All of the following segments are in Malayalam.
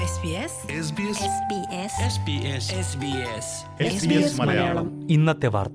മലയാളം ഇന്നത്തെ വാർത്ത.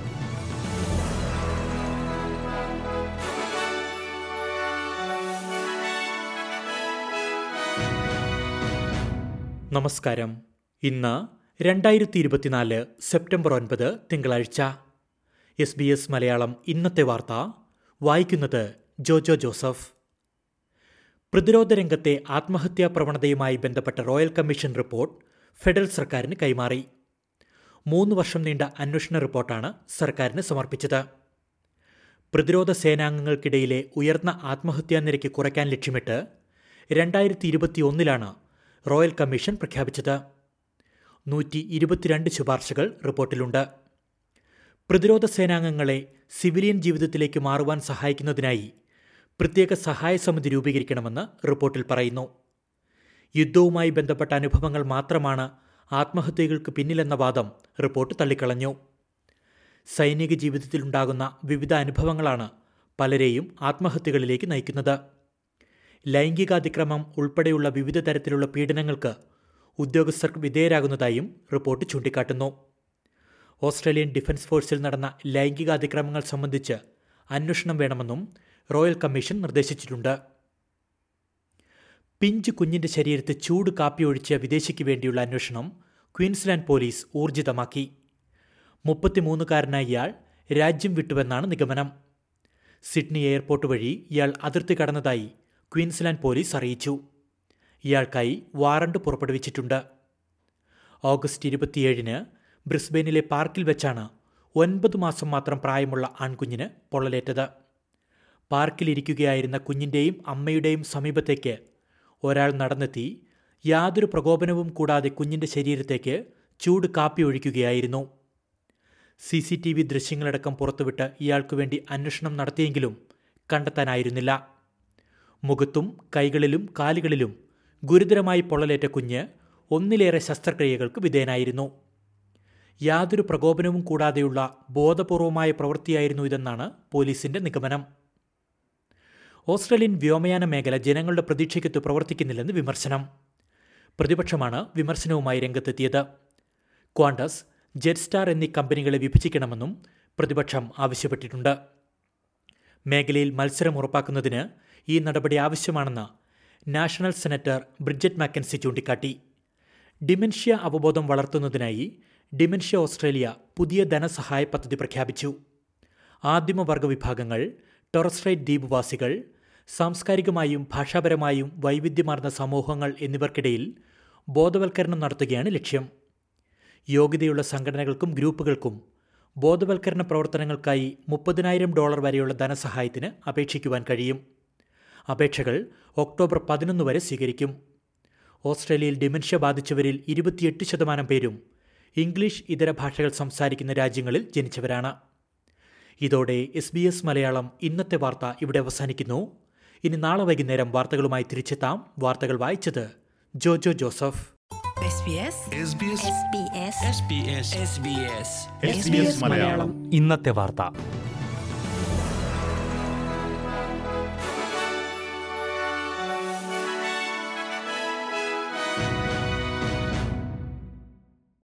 നമസ്കാരം. ഇന്ന് 2024 സെപ്റ്റംബർ 9 തിങ്കളാഴ്ച. SBS മലയാളം ഇന്നത്തെ വാർത്ത വായിക്കുന്നത് ജോജോ ജോസഫ്. പ്രതിരോധ രംഗത്തെ ആത്മഹത്യാ പ്രവണതയുമായി ബന്ധപ്പെട്ട റോയൽ കമ്മീഷൻ റിപ്പോർട്ട് ഫെഡറൽ സർക്കാരിന് കൈമാറി. 3 വർഷം നീണ്ട അന്വേഷണ റിപ്പോർട്ടാണ് സർക്കാരിന് സമർപ്പിച്ചത്. പ്രതിരോധ സേനാംഗങ്ങൾക്കിടയിലെ ഉയർന്ന ആത്മഹത്യാ നിരക്ക് കുറയ്ക്കാൻ ലക്ഷ്യമിട്ട് 2021 റോയൽ കമ്മീഷൻ പ്രഖ്യാപിച്ചത്. 122 ശുപാർശകൾ റിപ്പോർട്ടിലുണ്ട്. പ്രതിരോധ സേനാംഗങ്ങളെ സിവിലിയൻ ജീവിതത്തിലേക്ക് മാറുവാൻ സഹായിക്കുന്നതിനായി പ്രത്യേക സഹായ സമിതി രൂപീകരിക്കണമെന്ന് റിപ്പോർട്ടിൽ പറയുന്നു. യുദ്ധവുമായി ബന്ധപ്പെട്ട അനുഭവങ്ങൾ മാത്രമാണ് ആത്മഹത്യകൾക്ക് പിന്നിലെന്ന വാദം റിപ്പോർട്ട് തള്ളിക്കളഞ്ഞു. സൈനിക ജീവിതത്തിലുണ്ടാകുന്ന വിവിധ അനുഭവങ്ങളാണ് പലരെയും ആത്മഹത്യകളിലേക്ക് നയിക്കുന്നത്. ലൈംഗികാതിക്രമം ഉൾപ്പെടെയുള്ള വിവിധ തരത്തിലുള്ള പീഡനങ്ങൾക്ക് ഉദ്യോഗസ്ഥർ വിധേയരാകുന്നതായും റിപ്പോർട്ട് ചൂണ്ടിക്കാട്ടുന്നു. ഓസ്ട്രേലിയൻ ഡിഫൻസ് ഫോഴ്സിൽ നടന്ന ലൈംഗികാതിക്രമങ്ങൾ സംബന്ധിച്ച് അന്വേഷണം വേണമെന്നും റോയൽ കമ്മീഷൻ നിർദ്ദേശിച്ചിട്ടുണ്ട്. പിഞ്ച് കുഞ്ഞിന്റെ ശരീരത്തിൽ ചൂട് കാപ്പി ഒഴിച്ച വിദേശിക്ക് വേണ്ടിയുള്ള അന്വേഷണം ക്വീൻസ്ലാൻഡ് പോലീസ് ഊർജിതമാക്കി. 33-കാരനായ ഇയാൾ രാജ്യം വിട്ടുവെന്നാണ് നിഗമനം. സിഡ്നി എയർപോർട്ട് വഴി ഇയാൾ അതിർത്തി കടന്നതായി ക്വീൻസ്ലാൻഡ് പോലീസ് അറിയിച്ചു. ഇയാൾക്കായി വാറണ്ട് പുറപ്പെടുവിച്ചിട്ടുണ്ട്. ഓഗസ്റ്റ് 27 ബ്രിസ്ബെയിനിലെ പാർക്കിൽ വെച്ചാണ് 9 മാസം മാത്രം പ്രായമുള്ള ആൺകുഞ്ഞിന് പൊള്ളലേറ്റത്. പാർക്കിലിരിക്കുകയായിരുന്ന കുഞ്ഞിൻ്റെയും അമ്മയുടെയും സമീപത്തേക്ക് ഒരാൾ നടന്നെത്തി യാതൊരു പ്രകോപനവും കൂടാതെ കുഞ്ഞിൻ്റെ ശരീരത്തേക്ക് ചൂട് കാപ്പി ഒഴിക്കുകയായിരുന്നു. CCTV ദൃശ്യങ്ങളടക്കം പുറത്തുവിട്ട് ഇയാൾക്കു വേണ്ടി അന്വേഷണം നടത്തിയെങ്കിലും കണ്ടെത്താനായിരുന്നില്ല. മുഖത്തും കൈകളിലും കാലുകളിലും ഗുരുതരമായി പൊള്ളലേറ്റ കുഞ്ഞ് ഒന്നിലേറെ ശസ്ത്രക്രിയകൾക്ക് വിധേയനായിരുന്നു. യാതൊരു പ്രകോപനവും കൂടാതെയുള്ള ബോധപൂർവമായ പ്രവൃത്തിയായിരുന്നു ഇതെന്നാണ് പോലീസിന്റെ നിഗമനം. ഓസ്ട്രേലിയൻ വ്യോമയാന മേഖല ജനങ്ങളുടെ പ്രതീക്ഷയ്ക്കൊത്ത് പ്രവർത്തിക്കുന്നില്ലെന്ന് വിമർശനം. പ്രതിപക്ഷമാണ് വിമർശനവുമായി രംഗത്തെത്തിയത്. ക്വാണ്ടസ്, ജെറ്റ്സ്റ്റാർ എന്നീ കമ്പനികളെ വിഭജിക്കണമെന്നും പ്രതിപക്ഷം ആവശ്യപ്പെട്ടിട്ടുണ്ട്. മേഖലയിൽ മത്സരം ഉറപ്പാക്കുന്നതിന് ഈ നടപടി ആവശ്യമാണെന്ന് നാഷണൽ സെനറ്റർ ബ്രിജറ്റ് മാക്കൻസി ചൂണ്ടിക്കാട്ടി. ഡിമെൻഷ്യ അവബോധം വളർത്തുന്നതിനായി ഡിമെൻഷ്യ ഓസ്ട്രേലിയ പുതിയ ധനസഹായ പദ്ധതി പ്രഖ്യാപിച്ചു. ആദിമവർഗ വിഭാഗങ്ങൾ, ടോറസ് ദ്വീപുവാസികൾ, സാംസ്കാരികമായും ഭാഷാപരമായും വൈവിധ്യമാർന്ന സമൂഹങ്ങൾ എന്നിവർക്കിടയിൽ ബോധവൽക്കരണം നടത്തുകയാണ് ലക്ഷ്യം. യോഗ്യതയുള്ള സംഘടനകൾക്കും ഗ്രൂപ്പുകൾക്കും ബോധവൽക്കരണ പ്രവർത്തനങ്ങൾക്കായി $30,000 വരെയുള്ള ധനസഹായത്തിന് അപേക്ഷിക്കുവാൻ കഴിയും. അപേക്ഷകൾ ഒക്ടോബർ 11 വരെ സ്വീകരിക്കും. ഓസ്ട്രേലിയയിൽ ഡിമെൻഷ്യ ബാധിച്ചവരിൽ 28% പേരും ഇംഗ്ലീഷ് ഇതര ഭാഷകൾ സംസാരിക്കുന്ന രാജ്യങ്ങളിൽ ജനിച്ചവരാണ്. ഇതോടെ SBS മലയാളം ഇന്നത്തെ വാർത്ത ഇവിടെ അവസാനിക്കുന്നു. ഇനി നാളെ വൈകുന്നേരം വാർത്തകളുമായി തിരിച്ചെത്താം. വാർത്തകൾ വായിച്ചത് ജോജോ ജോസഫ്. SBS മലയാളം ഇന്നത്തെ വാർത്ത.